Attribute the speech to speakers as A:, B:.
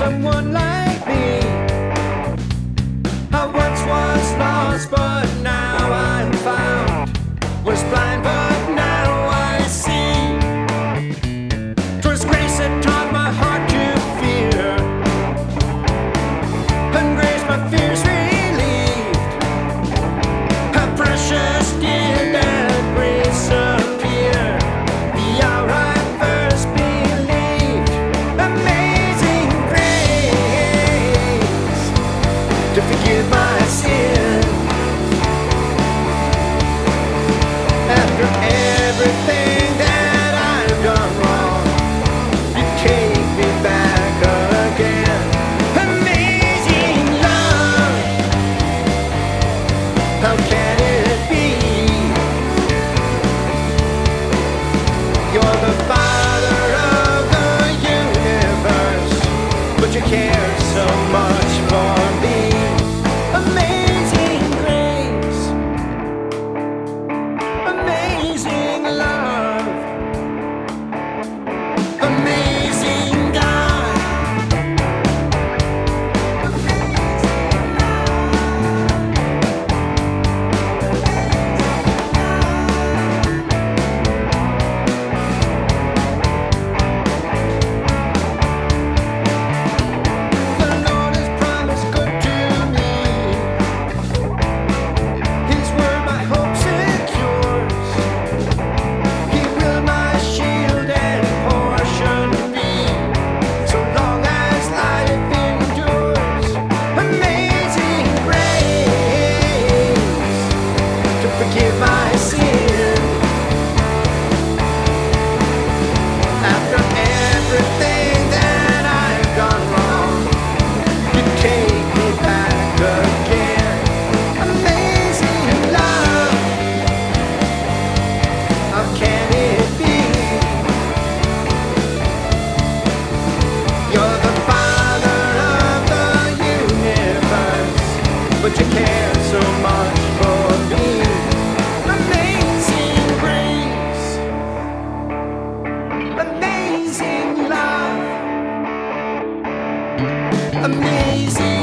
A: someone like me. I once was lost, but now I'm found. Was blind, but now I see. 'Twas grace that taught my heart to fear, and grace my fears relieved. How precious did that grace appear the hour I first believed. Amazing grace to forgive my sin. After everything that I've done wrong, you take me back again. Amazing love, how can it be? You're the father of the universe, but you care so much for me. Amazing grace, amazing love, amazing God, the Lord has promised good to me. His word my hope secures. He will my shield and portion be, so long as life endures. Amazing grace to forgive my sin. After everything that I've done wrong, you take me back again. Amazing love, how can it be? You're the father of the universe, but you care so much for me. Amazing grace, amazing love, amazing